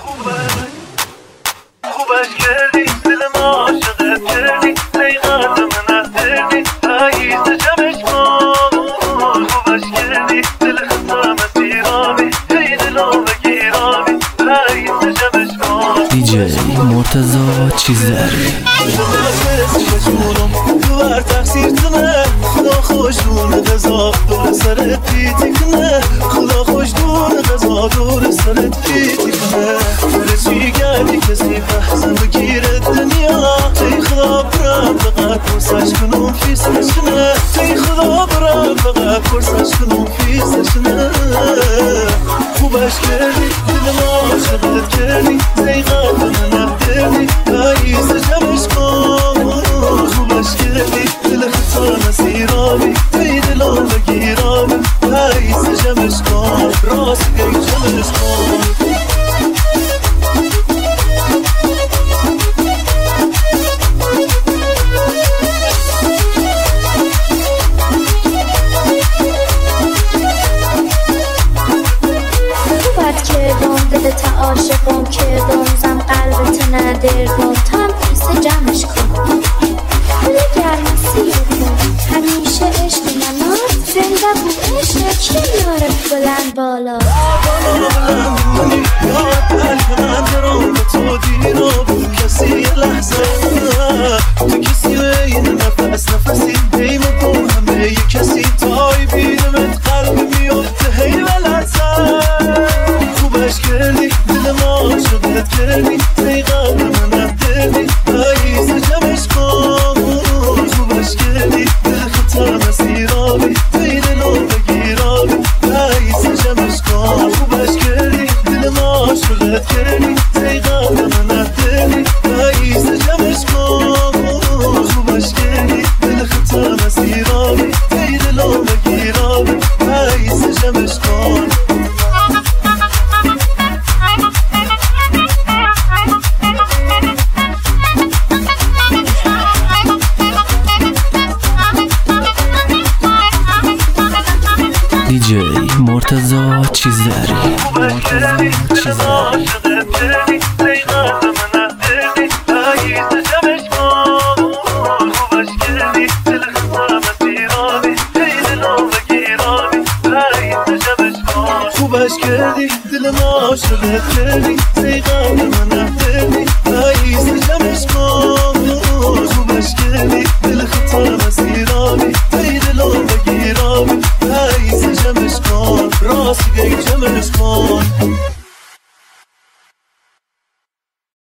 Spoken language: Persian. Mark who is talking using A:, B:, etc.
A: خوبش کردی دلم عاشقت کردی ای قلبم نهدردی رئیس جمعش کن خوبش کردی دل خطام سیرابی ای دلو بگیرابی رئیس جمعش کن
B: دیجی مرتضی چیزداری
A: دوار تقصیر تنه خدا خوش دون غذا دور سرت پیتی کنه خدا خوش دون غذا دور سرت پیتی کنه رسی گردی کسی بحثم بگیره دنیا تی خدا برم فقط پرسش کنم فیسش کنه تی خدا برم فقط پرسش کنم فیسش کنه خوبش کردی دلم عاشقت کردی تی قلبم نهدردی رئیس جمعش کن خوبش کردی دل خطا نسیرابی تی دلو بگیرابی رئیس جمعش کن راست گی جمعش کن
C: دلت عاشقم کردم زم قلبت ندردم تا هم پیس جمعش کن دل گرم سیر کن همیشه عشق منات زنده بود عشق کی میاره بلند بالا
A: بلند یاد قلب من درام به تو دیرو کسی یه لحظه تو کسی و این نفسی دیم با همه ی کسی تای بیرمت قلب میفته هی ولرزه خوبش کردی دلم عاشقت کردی تی قلبم نهدردی رئیس جمعش کن خوبش کردی دل خطا نسیرابی تی دلو بگیرابی رئیس جمعش کن خوبش کردی دلم عاشقت کردی تی قلبم نهدردی رئیس جمعش کن خوبش کردی دل خطا نسیرابی تی دلو بگیرابی رئیس جمعش کن
B: دیجی مرتضی چیزداری
A: خوبش کردی دلم عاشقت کردی ای قلبم نهدردی رئیس جمعش کن خوبش کردی دل خطا نسیرابی ای دلو بگیرابی رئیس جمعش کن خوبش کردی دلم عاشقت کردی ای قلبم نهدردی رئیس جمعش کن خوبش کردی دل خطا نسیرابی ای دلو بگیرابی رئیس جمعش کن راست گی جمعش کن